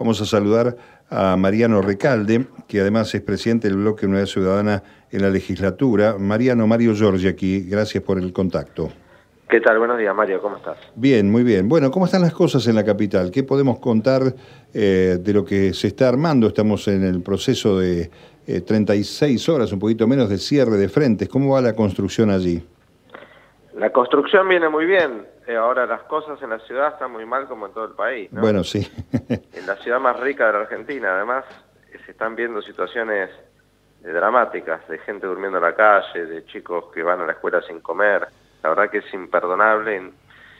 Vamos a saludar a Mariano Recalde, que además es presidente del Bloque Unidad Ciudadana en la legislatura. Mario Giorgi aquí, gracias por el contacto. ¿Qué tal? Buenos días, Mario, ¿cómo estás? Bien, muy bien. Bueno, ¿cómo están las cosas en la capital? ¿Qué podemos contar de lo que se está armando? Estamos en el proceso de 36 horas, un poquito menos, de cierre de frentes. ¿Cómo va la construcción allí? La construcción viene muy bien. Ahora las cosas en la ciudad están muy mal como en todo el país, ¿no? Bueno, sí. En la ciudad más rica de la Argentina, además, se están viendo situaciones dramáticas, de gente durmiendo en la calle, de chicos que van a la escuela sin comer. La verdad que es imperdonable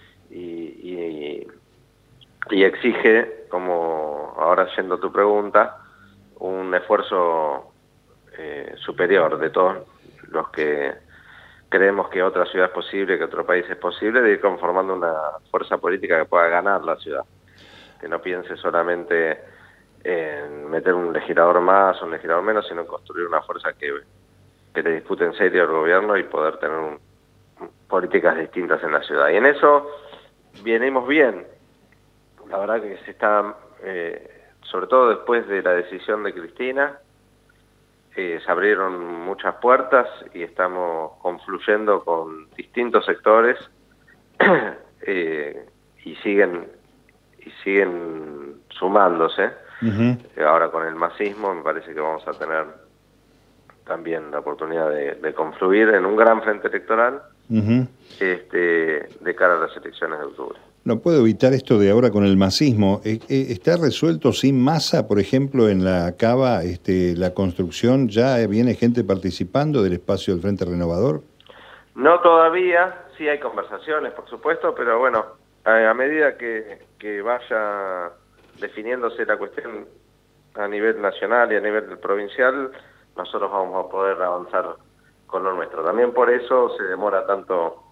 y exige, como ahora yendo a tu pregunta, un esfuerzo superior de todos los que creemos que otra ciudad es posible, que otro país es posible, de ir conformando una fuerza política que pueda ganar la ciudad. Que no piense solamente en meter un legislador más o un legislador menos, sino en construir una fuerza que le dispute en serio al gobierno y poder tener políticas distintas en la ciudad. Y en eso venimos bien. La verdad que se está, sobre todo después de la decisión de Cristina, se abrieron muchas puertas y estamos confluyendo con distintos sectores y siguen sumándose. Ahora con el masismo me parece que vamos a tener también la oportunidad de confluir en un gran frente electoral de cara a las elecciones de octubre. No puedo evitar esto de ahora con el masismo. ¿Está resuelto sin masa, por ejemplo, en la Cava, la construcción? ¿Ya viene gente participando del espacio del Frente Renovador? No todavía, sí hay conversaciones, por supuesto, pero bueno, a medida que vaya definiéndose la cuestión a nivel nacional y a nivel provincial, nosotros vamos a poder avanzar con lo nuestro. También por eso se demora tanto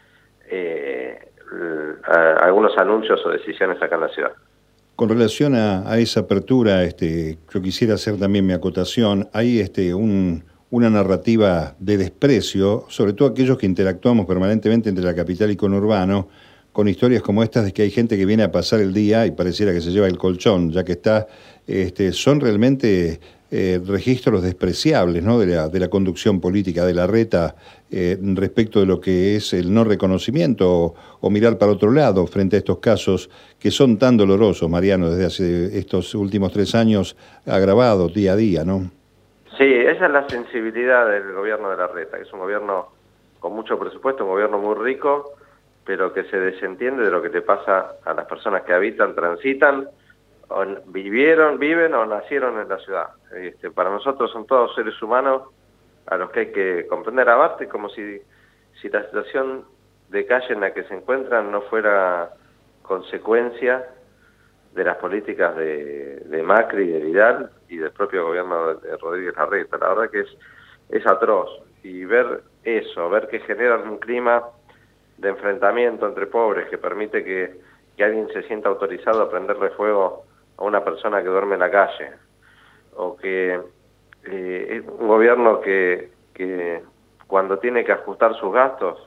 algunos anuncios o decisiones acá en la ciudad. Con relación a esa apertura, yo quisiera hacer también mi acotación. Hay una narrativa de desprecio, sobre todo aquellos que interactuamos permanentemente entre la capital y conurbano, con historias como estas de que hay gente que viene a pasar el día y pareciera que se lleva el colchón, ya que son realmente registros despreciables, ¿no?, de la conducción política de la reta respecto de lo que es el no reconocimiento o mirar para otro lado frente a estos casos que son tan dolorosos, Mariano, desde hace estos últimos 3 años agravados día a día, ¿no? Sí, esa es la sensibilidad del gobierno de la reta, que es un gobierno con mucho presupuesto, un gobierno muy rico, pero que se desentiende de lo que le pasa a las personas que habitan, transitan, o viven o nacieron en la ciudad. Para nosotros son todos seres humanos a los que hay que comprender. Aparte, como si la situación de calle en la que se encuentran no fuera consecuencia de las políticas de Macri, de Vidal y del propio gobierno de Rodríguez Larreta. La verdad que es atroz. Y ver eso, ver que generan un clima de enfrentamiento entre pobres que permite que alguien se sienta autorizado a prenderle fuego a una persona que duerme en la calle, o que es un gobierno que cuando tiene que ajustar sus gastos,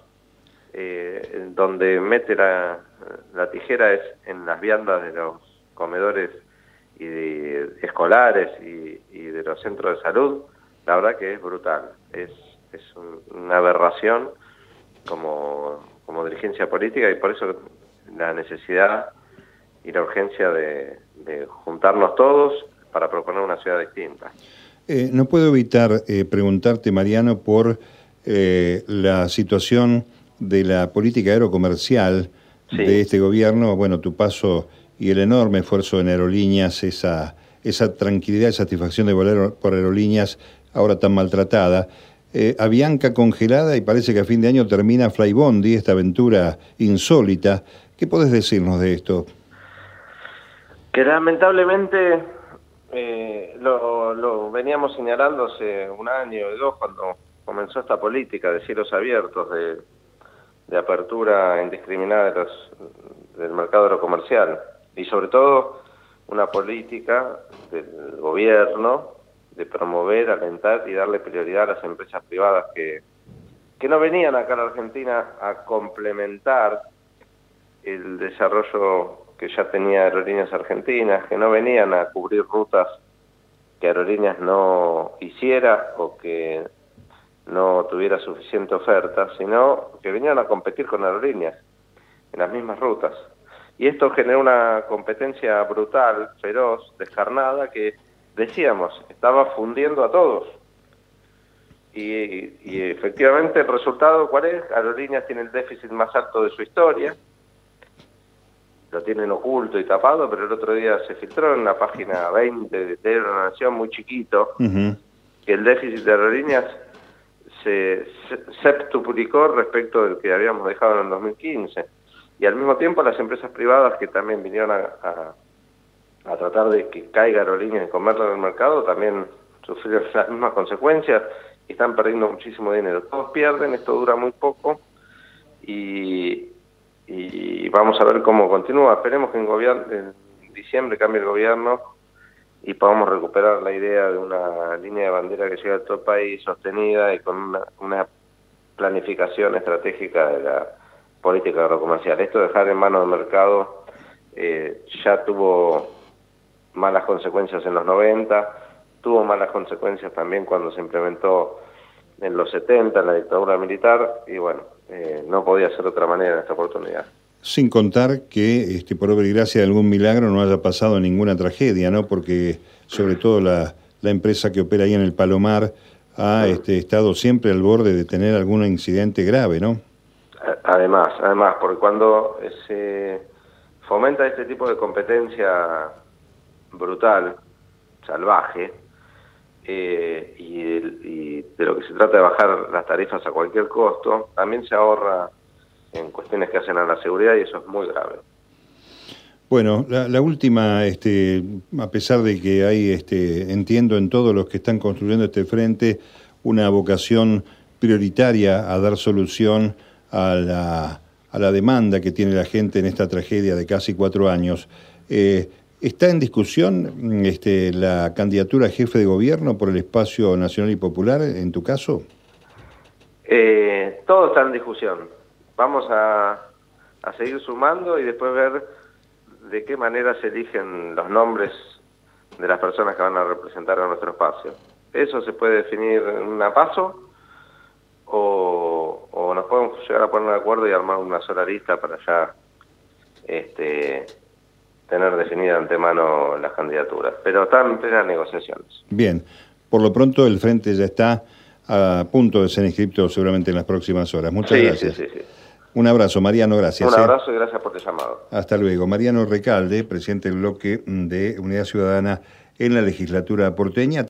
donde mete la tijera es en las viandas de los comedores escolares y de los centros de salud. La verdad que es brutal, es una aberración como dirigencia política, y por eso la necesidad y la urgencia de juntarnos todos para proponer una ciudad distinta. No puedo evitar preguntarte, Mariano, por la situación de la política aerocomercial de este gobierno. Bueno, tu paso y el enorme esfuerzo en Aerolíneas, esa tranquilidad y satisfacción de volar por Aerolíneas, ahora tan maltratada. Avianca congelada, y parece que a fin de año termina Flybondi, esta aventura insólita. ¿Qué podés decirnos de esto? Que lamentablemente lo veníamos señalando hace 1 año o 2 cuando comenzó esta política de cielos abiertos, de apertura indiscriminada del mercado aerocomercial, y sobre todo una política del gobierno de promover, alentar y darle prioridad a las empresas privadas que no venían acá a la Argentina a complementar el desarrollo que ya tenía Aerolíneas Argentinas, que no venían a cubrir rutas que Aerolíneas no hiciera o que no tuviera suficiente oferta, sino que venían a competir con Aerolíneas en las mismas rutas. Y esto generó una competencia brutal, feroz, descarnada, que decíamos, estaba fundiendo a todos. Y efectivamente el resultado, ¿cuál es? Aerolíneas tiene el déficit más alto de su historia, lo tienen oculto y tapado, pero el otro día se filtró en la página 20 de Diario de la Nación, muy chiquito, que el déficit de Aerolíneas se septuplicó respecto del que habíamos dejado en el 2015. Y al mismo tiempo las empresas privadas que también vinieron a tratar de que caiga Aerolíneas y comerlo en el mercado, también sufrieron las mismas consecuencias y están perdiendo muchísimo dinero. Todos pierden, esto dura muy poco y vamos a ver cómo continúa. Esperemos que en diciembre cambie el gobierno y podamos recuperar la idea de una línea de bandera que llegue a todo el país sostenida y con una planificación estratégica de la política agrocomercial. Esto de dejar en manos del mercado ya tuvo malas consecuencias en los 90, tuvo malas consecuencias también cuando se implementó en los 70, en la dictadura militar, y bueno, no podía ser de otra manera en esta oportunidad. Sin contar que, por obra y gracia de algún milagro, no haya pasado ninguna tragedia, ¿no? Porque, sobre todo, la empresa que opera ahí en el Palomar ha estado siempre al borde de tener algún incidente grave, ¿no? Además, porque cuando se fomenta este tipo de competencia brutal, salvaje, y de lo que se trata de bajar las tarifas a cualquier costo, también se ahorra en cuestiones que hacen a la seguridad y eso es muy grave. Bueno, la última, a pesar de que hay, entiendo en todos los que están construyendo este frente, una vocación prioritaria a dar solución a la demanda que tiene la gente en esta tragedia de casi 4 años. ¿Está en discusión la candidatura a jefe de gobierno por el Espacio Nacional y Popular, en tu caso? Todo está en discusión. Vamos a seguir sumando y después ver de qué manera se eligen los nombres de las personas que van a representar a nuestro espacio. Eso se puede definir en una paso o nos podemos llegar a poner de acuerdo y armar una sola lista para ya tener definida de antemano las candidaturas. Pero están en plenas negociaciones. Bien, por lo pronto el frente ya está a punto de ser inscrito seguramente en las próximas horas. Muchas gracias. Sí. Un abrazo, Mariano, gracias. Un abrazo y gracias por el llamado. Hasta luego. Mariano Recalde, presidente del bloque de Unidad Ciudadana en la legislatura porteña.